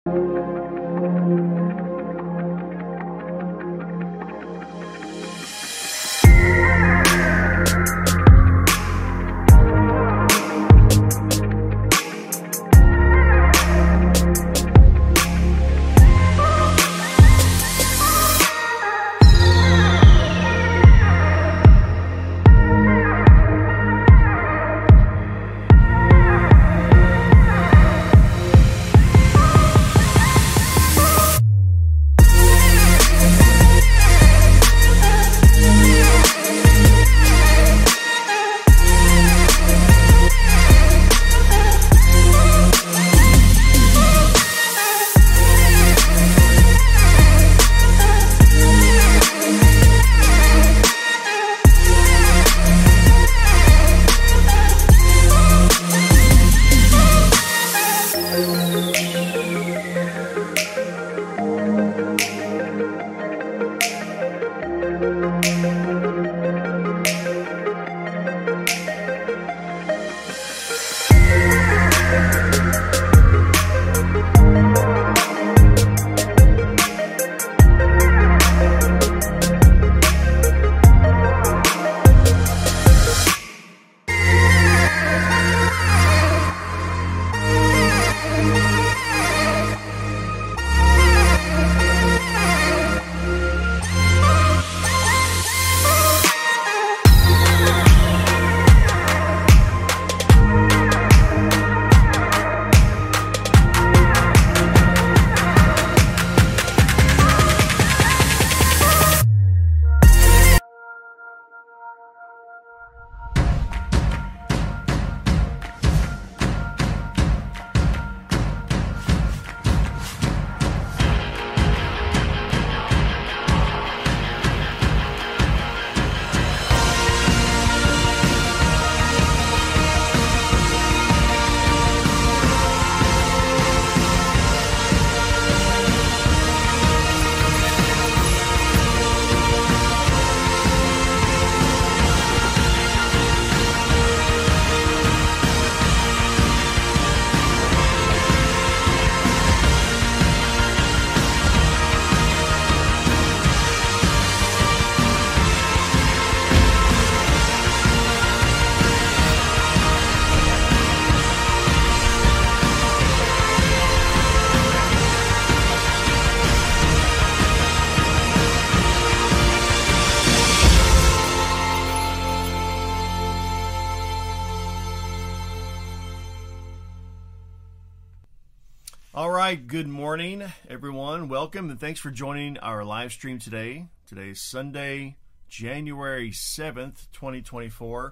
All right, good morning, everyone. Welcome, and thanks for joining our live stream today. Today is Sunday, January 7th, 2024,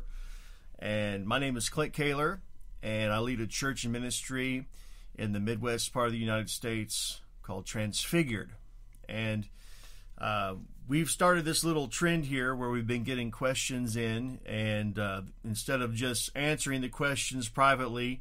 and my name is Clint Kaler, and I lead a church and ministry in the Midwest part of the United States called Transfigured. And we've started this little trend here where we've been getting questions in, and instead of just answering the questions privately,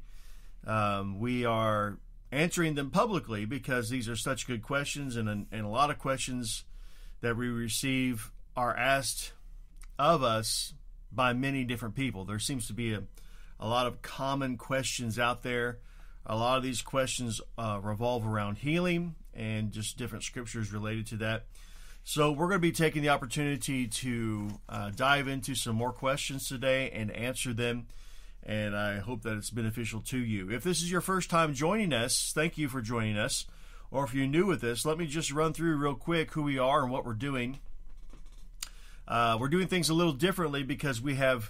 we are answering them publicly because these are such good questions, and a lot of questions that we receive are asked of us by many different people. There seems to be a lot of common questions out there. A lot of these questions revolve around healing and just different scriptures related to that. So we're going to be taking the opportunity to dive into some more questions today and answer them, and I hope that it's beneficial to you. If this is your first time joining us, thank you for joining us. Or if you're new with this, let me just run through real quick who we are and what we're doing. We're doing things a little differently because we have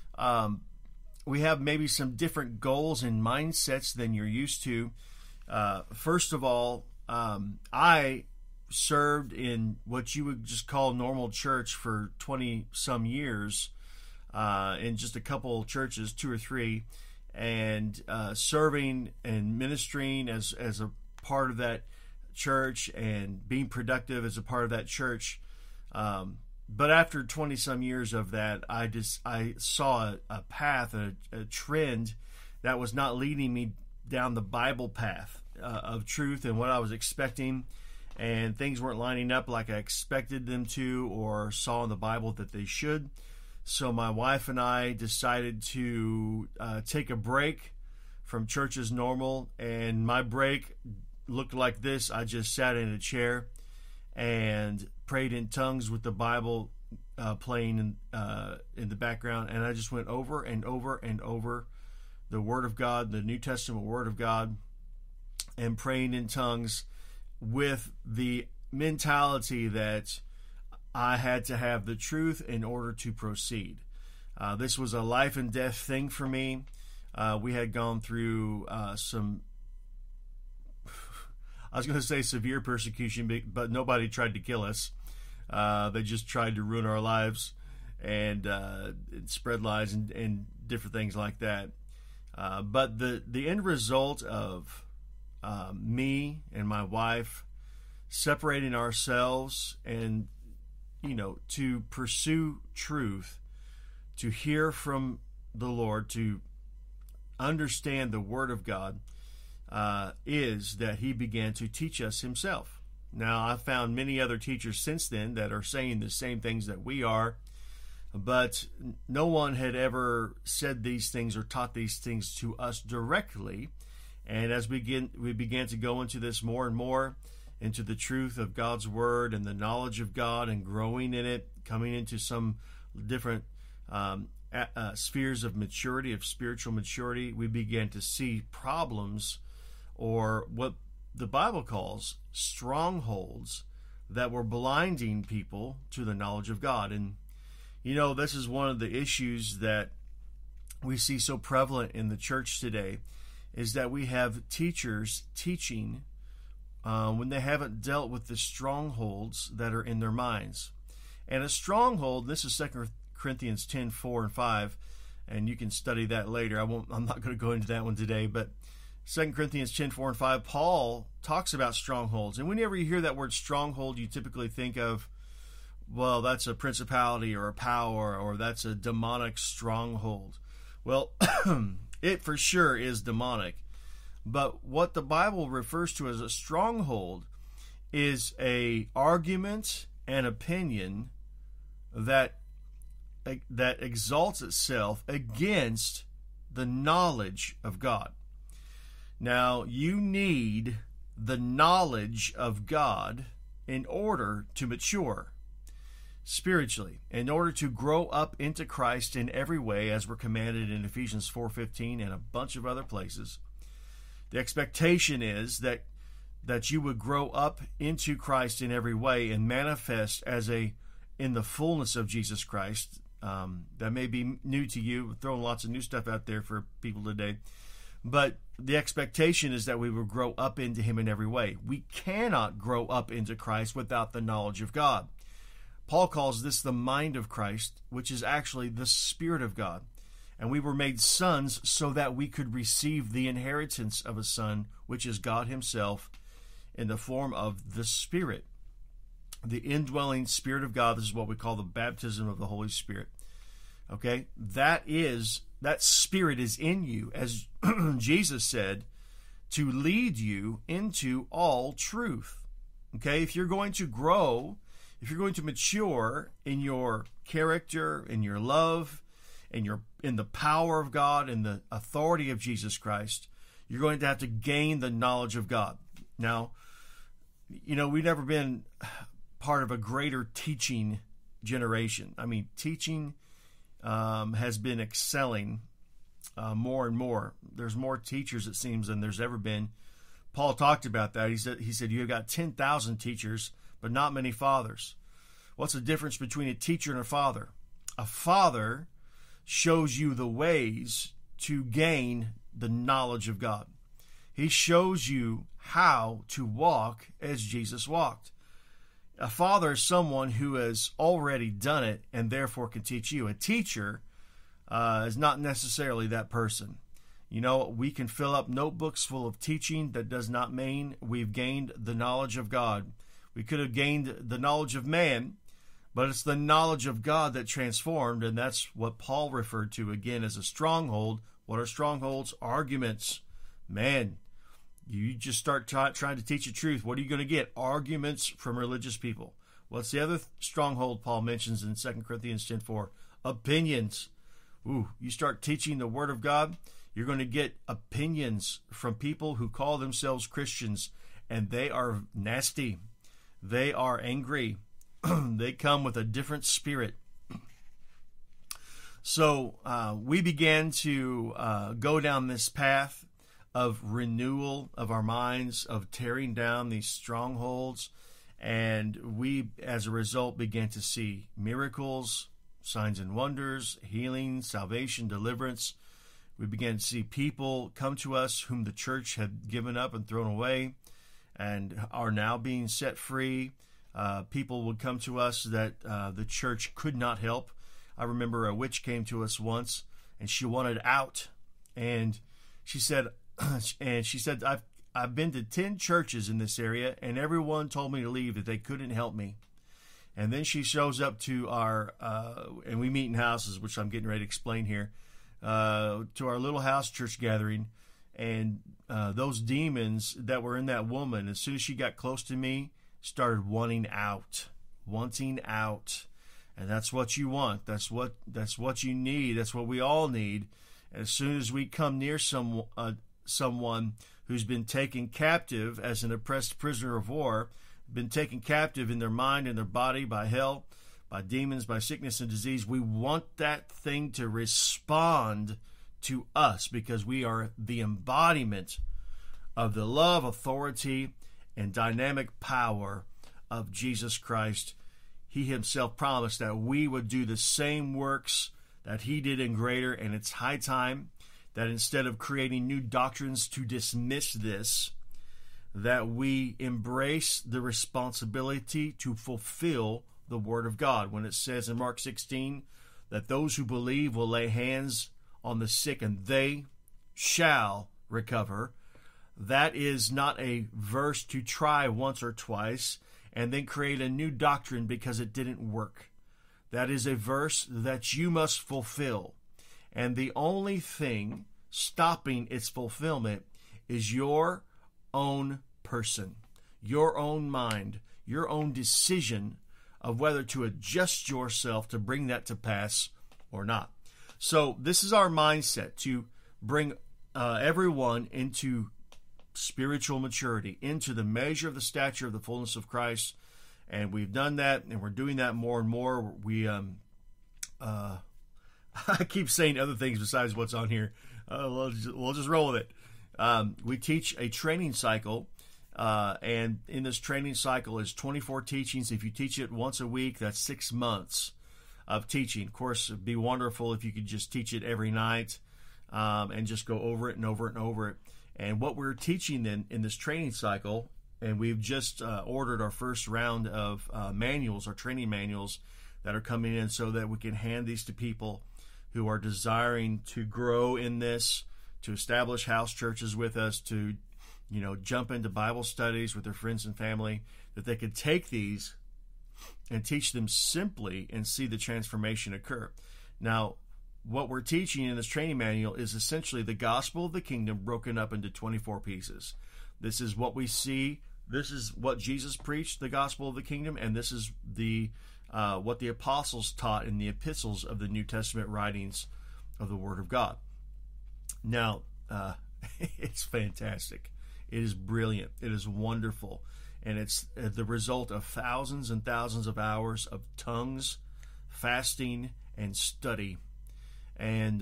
maybe some different goals and mindsets than you're used to. First of all, I served in what you would just call normal church for 20-some years, in just a couple churches, 2 or 3, and serving and ministering as a part of that church and being productive as a part of that church. But after 20-some years of that, I saw a path, a trend that was not leading me down the Bible path of truth and what I was expecting, and things weren't lining up like I expected them to or saw in the Bible that they should. So my wife and I decided to take a break from church as normal, and my break looked like this. I just sat in a chair and prayed in tongues with the Bible playing in the background, and I just went over and over and over the Word of God, the New Testament Word of God, and praying in tongues with the mentality that I had to have the truth in order to proceed. This was a life and death thing for me. We had gone through some, I was going to say severe persecution, but nobody tried to kill us. They just tried to ruin our lives and spread lies and different things like that. But the end result of me and my wife separating ourselves and, to pursue truth, to hear from the Lord, to understand the Word of God, is that He began to teach us Himself. Now, I've found many other teachers since then that are saying the same things that we are, but no one had ever said these things or taught these things to us directly. And as we began to go into this more and more, into the truth of God's Word and the knowledge of God and growing in it, coming into some different spheres of maturity, of spiritual maturity, we began to see problems, or what the Bible calls strongholds, that were blinding people to the knowledge of God. And this is one of the issues that we see so prevalent in the church today, is that we have teachers teaching when they haven't dealt with the strongholds that are in their minds. And a stronghold, this is 2 Corinthians 10, 4 and 5, and you can study that later. I'm not going to go into that one today, but 2 Corinthians 10, 4 and 5, Paul talks about strongholds. And whenever you hear that word stronghold, you typically think of, well, that's a principality or a power, or that's a demonic stronghold. Well, it for sure is demonic. But what the Bible refers to as a stronghold is a argument and opinion that exalts itself against the knowledge of God. Now, you need the knowledge of God in order to mature spiritually, in order to grow up into Christ in every way, as we're commanded in Ephesians 4:15 and a bunch of other places. The expectation is that you would grow up into Christ in every way and manifest in the fullness of Jesus Christ. That may be new to you. We're throwing lots of new stuff out there for people today. But the expectation is that we will grow up into Him in every way. We cannot grow up into Christ without the knowledge of God. Paul calls this the mind of Christ, which is actually the Spirit of God. And we were made sons so that we could receive the inheritance of a son, which is God Himself, in the form of the Spirit. The indwelling Spirit of God. This is what we call the baptism of the Holy Spirit. Okay? That Spirit is in you, as Jesus said, to lead you into all truth. Okay? If you're going to grow, if you're going to mature in your character, in your love, in the power of God, in the authority of Jesus Christ, you're going to have to gain the knowledge of God. Now, we've never been part of a greater teaching generation. I mean, teaching has been excelling more and more. There's more teachers, it seems, than there's ever been. Paul talked about that. He said you've got 10,000 teachers, but not many fathers. What's the difference between a teacher and a father? A father shows you the ways to gain the knowledge of God. He shows you how to walk as Jesus walked. A father is someone who has already done it and therefore can teach you. A teacher is not necessarily that person. We can fill up notebooks full of teaching. That does not mean we've gained the knowledge of God. We could have gained the knowledge of man, but it's the knowledge of God that transformed, and that's what Paul referred to again as a stronghold. What are strongholds? Arguments. Man, you just start trying to teach the truth. What are you going to get? Arguments from religious people. What's the other stronghold Paul mentions in 2 Corinthians 10:4? Opinions. You start teaching the Word of God, you're going to get opinions from people who call themselves Christians, and they are nasty. They are angry. They come with a different spirit. So we began to go down this path of renewal of our minds, of tearing down these strongholds, and we, as a result, began to see miracles, signs and wonders, healing, salvation, deliverance. We began to see people come to us whom the church had given up and thrown away and are now being set free. People would come to us that the church could not help. I remember a witch came to us once, and she wanted out. And she said, I've been to 10 churches in this area, and everyone told me to leave, that they couldn't help me. And then she shows up to our, and we meet in houses, which I'm getting ready to explain here, to our little house church gathering. And those demons that were in that woman, as soon as she got close to me, started wanting out. And that's what you want. That's what you need. That's what we all need. As soon as we come near someone who's been taken captive as an oppressed prisoner of war, been taken captive in their mind and their body by hell, by demons, by sickness and disease, we want that thing to respond to us, because we are the embodiment of the love, authority, and dynamic power of Jesus Christ. He himself promised that we would do the same works that he did and greater, and it's high time that instead of creating new doctrines to dismiss this, that we embrace the responsibility to fulfill the Word of God. When it says in Mark 16 that those who believe will lay hands on the sick and they shall recover, that is not a verse to try once or twice and then create a new doctrine because it didn't work. That is a verse that you must fulfill. And the only thing stopping its fulfillment is your own person, your own mind, your own decision of whether to adjust yourself to bring that to pass or not. So this is our mindset, to bring everyone into spiritual maturity, into the measure of the stature of the fullness of Christ. And we've done that, and we're doing that more and more. We I keep saying other things besides what's on here. We'll just roll with it. We teach a training cycle, and in this training cycle is 24 teachings. If you teach it once a week, that's 6 months of teaching. Of course, it'd be wonderful if you could just teach it every night and just go over it and over it and over it. And what we're teaching in this training cycle, and we've just ordered our first round of manuals, our training manuals that are coming in, so that we can hand these to people who are desiring to grow in this, to establish house churches with us, to jump into Bible studies with their friends and family, that they could take these and teach them simply and see the transformation occur. Now, what we're teaching in this training manual is essentially the gospel of the kingdom broken up into 24 pieces. This is what we see. This is what Jesus preached, the gospel of the kingdom, and this is what the apostles taught in the epistles of the New Testament writings of the Word of God. Now, it's fantastic. It is brilliant. It is wonderful. And it's the result of thousands and thousands of hours of tongues, fasting, and study. And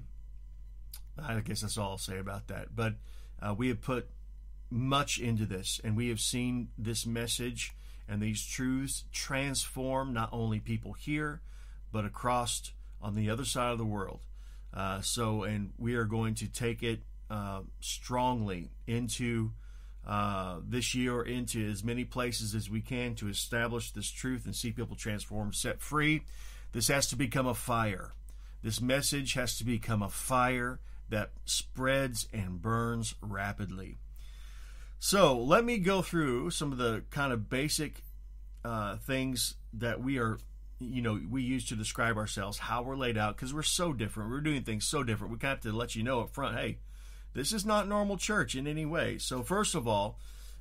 I guess that's all I'll say about that. But we have put much into this, and we have seen this message and these truths transform not only people here, but across on the other side of the world. And we are going to take it strongly into this year, into as many places as we can, to establish this truth and see people transformed, set free. This has to become a fire. This message has to become a fire that spreads and burns rapidly. So let me go through some of the kind of basic things that we use to describe ourselves, how we're laid out, because we're so different. We're doing things so different. We kind of have to let you know up front, hey, this is not normal church in any way. So first of all,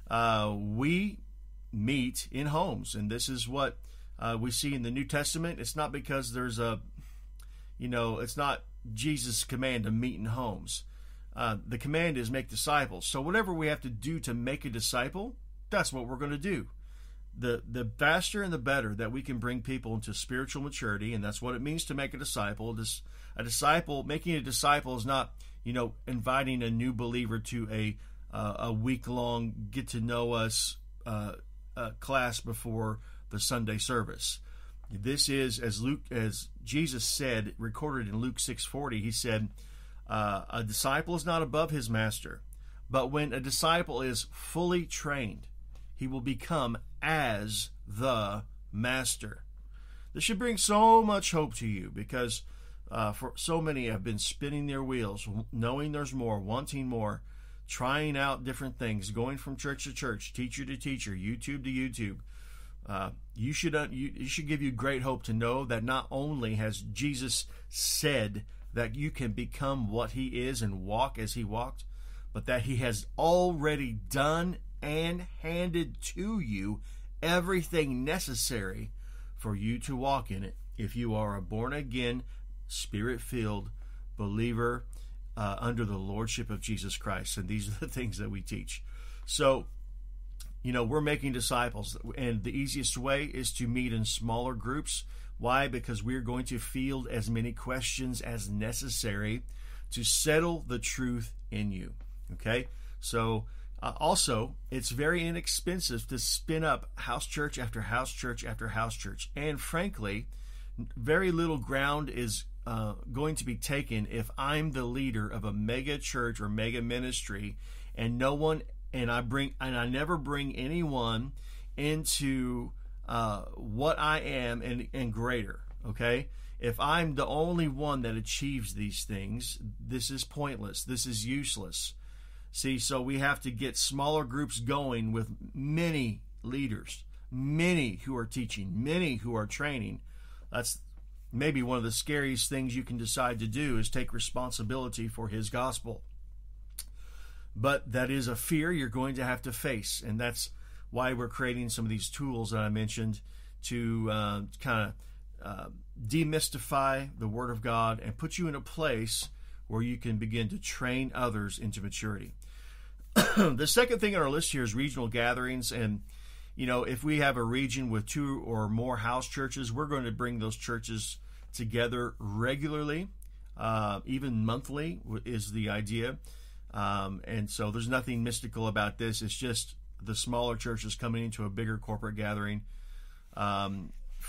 we meet in homes, and this is what we see in the New Testament. It's not because there's it's not Jesus' command to meet in homes. the command is make disciples. So whatever we have to do to make a disciple, that's what we're going to do. The faster and the better that we can bring people into spiritual maturity, and that's what it means to make a disciple. Making a disciple is not, inviting a new believer to a week-long get-to-know-us class before the Sunday service. This is, as Jesus said, recorded in Luke 6:40. He said, "A disciple is not above his master, but when a disciple is fully trained, he will become as the master." This should bring so much hope to you, because for so many have been spinning their wheels, knowing there's more, wanting more, trying out different things, going from church to church, teacher to teacher, YouTube to YouTube. You should give you great hope to know that not only has Jesus said that you can become what he is and walk as he walked, but that he has already done and handed to you everything necessary for you to walk in it if you are a born-again, Spirit-filled believer under the lordship of Jesus Christ. And these are the things that we teach. So, we're making disciples, and the easiest way is to meet in smaller groups. Why? Because we're going to field as many questions as necessary to settle the truth in you. Okay? So, also, it's very inexpensive to spin up house church after house church after house church. And frankly, very little ground is going to be taken if I'm the leader of a mega church or mega ministry, and I never bring anyone into what I am and greater. Okay? If I'm the only one that achieves these things, this is pointless. This is useless. See, so we have to get smaller groups going with many leaders, many who are teaching, many who are training. That's maybe one of the scariest things you can decide to do, is take responsibility for his gospel. But that is a fear you're going to have to face, and that's why we're creating some of these tools that I mentioned to kind of demystify the Word of God and put you in a place where you can begin to train others into maturity. The second thing on our list here is regional gatherings. And, if we have a region with 2 or more house churches, we're going to bring those churches together regularly, even monthly is the idea. And so there's nothing mystical about this. It's just the smaller churches coming into a bigger corporate gathering and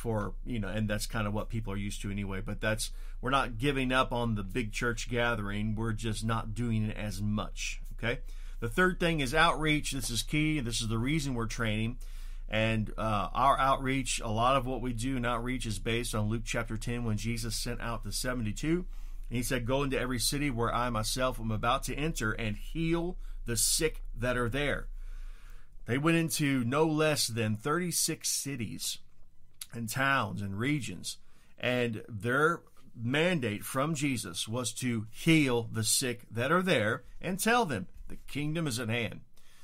that's kind of what people are used to anyway. But we're not giving up on the big church gathering. We're just not doing it as much. Okay. The third thing is outreach. This is key. This is the reason we're training. And our outreach, a lot of what we do in outreach is based on Luke chapter 10, when Jesus sent out the 72. And he said, "Go into every city where I myself am about to enter and heal the sick that are there." They went into no less than 36 cities and towns and regions. And their mandate from Jesus was to heal the sick that are there and tell them the kingdom is at hand.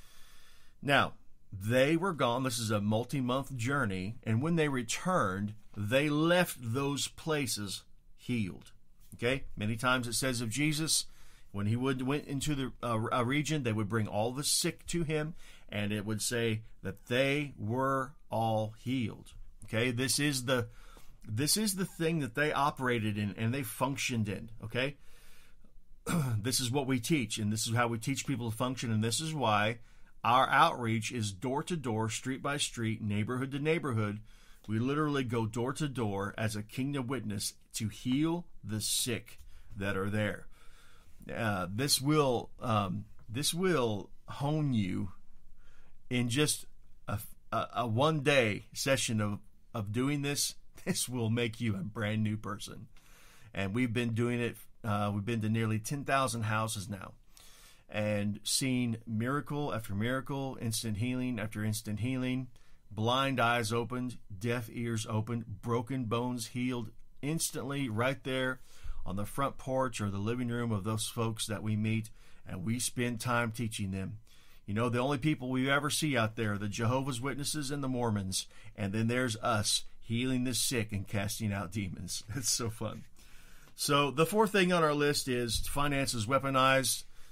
Now, they were gone. This is a multi-month journey. And when they returned, they left those places healed. Okay? Many times it says of Jesus, when he went into a region, they would bring all the sick to him, and it would say that they were all healed. Okay? This is the thing that they operated in and they functioned in. Okay? This is what we teach, and this is how we teach people to function, and this is why our outreach is door to door, street by street, neighborhood to neighborhood. We literally go door to door as a kingdom witness to heal the sick that are there. This will hone you in just a one-day session of doing this. This will make you a brand new person. And we've been doing it. We've been to nearly 10,000 houses now, and seen miracle after miracle, instant healing after instant healing, blind eyes opened, deaf ears opened, broken bones healed instantly right there on the front porch or the living room of those folks that we meet, and we spend time teaching them. The only people we ever see out there are the Jehovah's Witnesses and the Mormons, and then there's us healing the sick and casting out demons. It's so fun. So the fourth thing on our list is finances weaponized.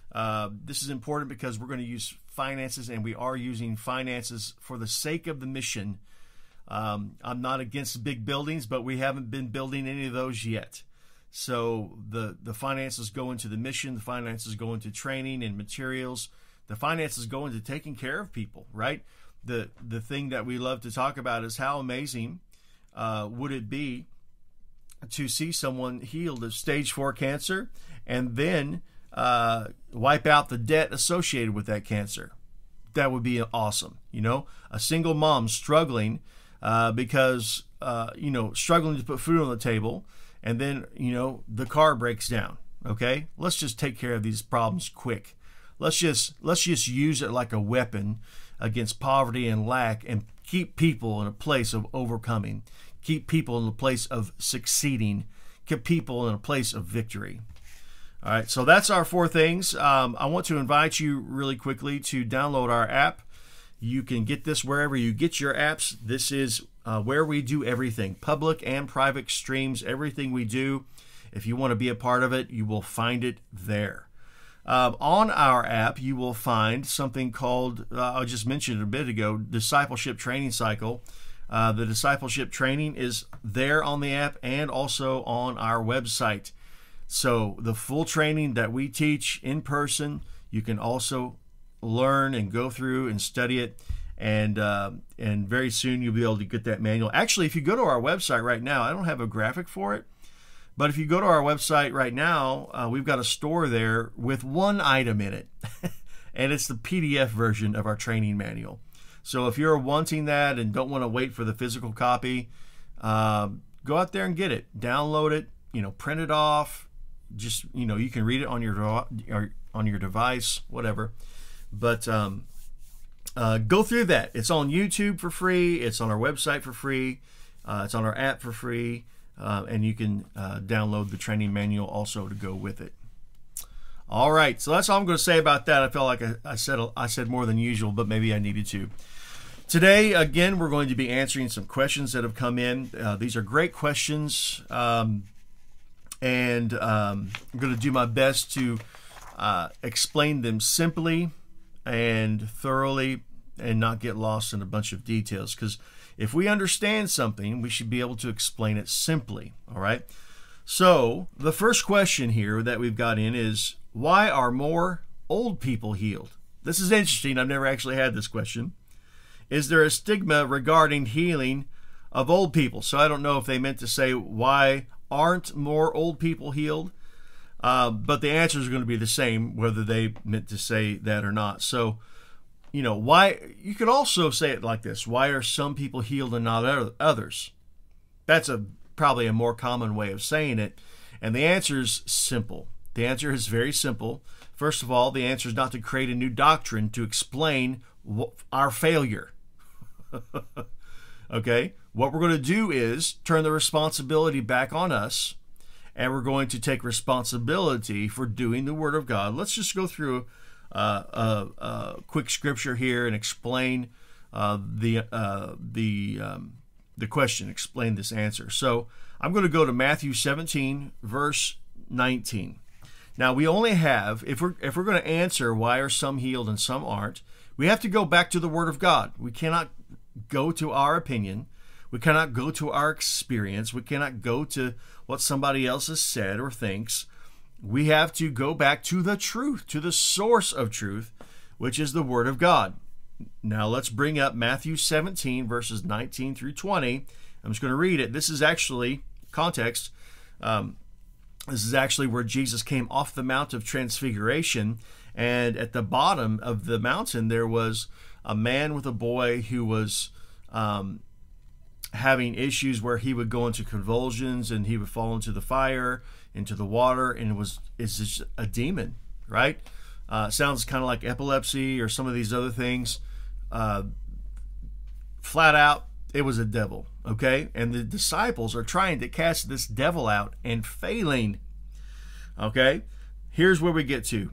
This is important because we're going to use finances, and we are using finances for the sake of the mission. I'm not against big buildings, but we haven't been building any of those yet. So the finances go into the mission, the finances go into training and materials, the finances go into taking care of people, right? The thing that we love to talk about is how amazing would it be to see someone healed of stage 4 cancer and then wipe out the debt associated with that cancer. That would be awesome. A single mom struggling because, struggling to put food on the table, and then, the car breaks down. Okay, let's just take care of these problems quick. Let's just use it like a weapon against poverty and lack, and keep people in a place of overcoming, keep people in a place of succeeding, keep people in a place of victory. All right, so that's our 4 things. I want to invite you really quickly to download our app. You can get this wherever you get your apps. This is where we do everything, public and private streams, everything we do. If you want to be a part of it, you will find it there. On our app, you will find something called, I just mentioned a bit ago, Discipleship Training Cycle. The discipleship training is there on the app and also on our website. So the full training that we teach in person, you can also learn and go through and study it. And very soon you'll be able to get that manual. Actually, if you go to our website right now, I don't have a graphic for it, but if you go to our website right now, we've got a store there with one item in it, and it's the PDF version of our training manual. So if you're wanting that and don't want to wait for the physical copy, go out there and get it. Download it, print it off. Just, you can read it on your device, whatever. But go through that. It's on YouTube for free. It's on our website for free. It's on our app for free. And you can download the training manual also to go with it. All right, so that's all I'm going to say about that. I felt like I said more than usual, but maybe I needed to. Today, again, we're going to be answering some questions that have come in. These are great questions, and I'm going to do my best to explain them simply and thoroughly and not get lost in a bunch of details, because if we understand something, we should be able to explain it simply, all right? So the first question here that we've got in is, why are more old people healed? This is interesting. I've never actually had this question. Is there a stigma regarding healing of old people? So I don't know if they meant to say, why aren't more old people healed? But the answer is going to be the same, whether they meant to say that or not. So, why? You could also say it like this: why are some people healed and not others? That's probably a more common way of saying it. And the answer is simple. The answer is very simple. First of all, the answer is not to create a new doctrine to explain our failure. Okay? What we're going to do is turn the responsibility back on us, and we're going to take responsibility for doing the Word of God. Let's just go through a quick scripture here and explain the question, explain this answer. So I'm going to go to Matthew 17, verse 19. Now we only have, if we're going to answer why are some healed and some aren't, we have to go back to the Word of God. We cannot go to our opinion. We cannot go to our experience. We cannot go to what somebody else has said or thinks. We have to go back to the truth, to the source of truth, which is the Word of God. Now let's bring up Matthew 17, verses 19 through 20. I'm just going to read it. This is actually context. This is actually where Jesus came off the Mount of Transfiguration, and at the bottom of the mountain there was a man with a boy who was having issues where he would go into convulsions and he would fall into the fire, into the water, and it's just a demon, right? Sounds kind of like epilepsy or some of these other things. Flat out, it was a devil, okay? And the disciples are trying to cast this devil out and failing, okay? Here's where we get to.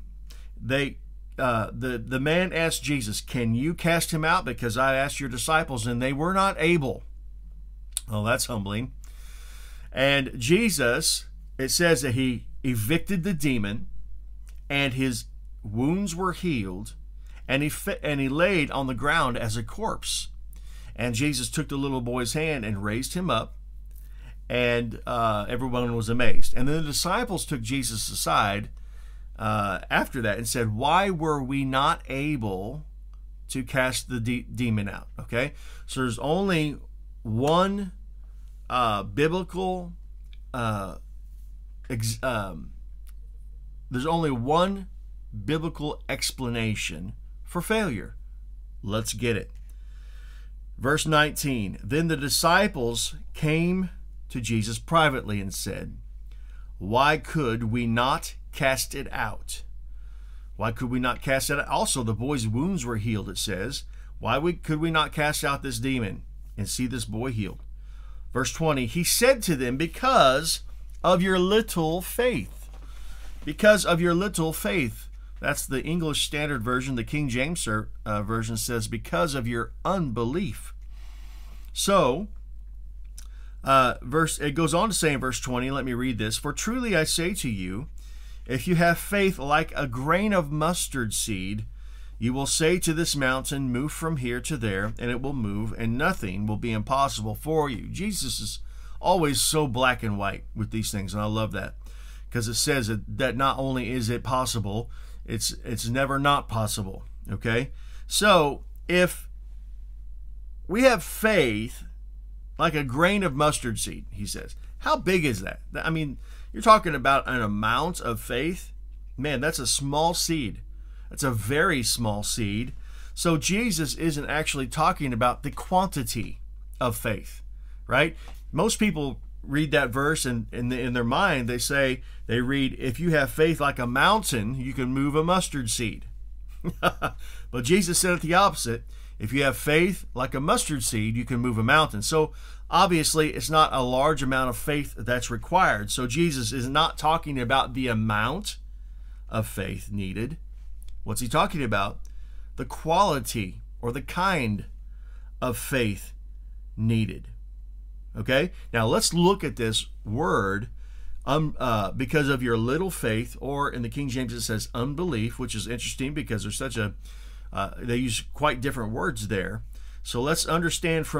The man asked Jesus, "Can you cast him out? Because I asked your disciples and they were not able." Oh, that's humbling. And Jesus, it says that he evicted the demon, and his wounds were healed, and he laid on the ground as a corpse. And Jesus took the little boy's hand and raised him up, and everyone was amazed. And then the disciples took Jesus aside after that and said, "Why were we not able to cast the demon out?" Okay, so there's only one biblical there's only one biblical explanation for failure. Let's get it. Verse 19, then the disciples came to Jesus privately and said, "Why could we not cast it out?" Why could we not cast it out? Also, the boy's wounds were healed, it says. Could we not cast out this demon and see this boy healed? Verse 20, he said to them, because of your little faith. Because of your little faith. That's the English Standard Version. The King James Version says, because of your unbelief. So, it goes on to say in verse 20, let me read this. For truly I say to you, if you have faith like a grain of mustard seed, you will say to this mountain, move from here to there, and it will move, and nothing will be impossible for you. Jesus is always so black and white with these things, and I love that, because it says that not only is it possible, it's never not possible, okay? So, if we have faith like a grain of mustard seed, he says, how big is that? I mean, you're talking about an amount of faith. Man, that's a small seed. That's a very small seed. So Jesus isn't actually talking about the quantity of faith, right? Most people read that verse and in their mind, they read, if you have faith like a mountain, you can move a mustard seed. But Jesus said it the opposite. If you have faith like a mustard seed, you can move a mountain. So obviously, it's not a large amount of faith that's required. So Jesus is not talking about the amount of faith needed. What's he talking about? The quality or the kind of faith needed. Okay? Now let's look at this word, because of your little faith, or in the King James it says unbelief, which is interesting because there's they use quite different words there. So let's understand from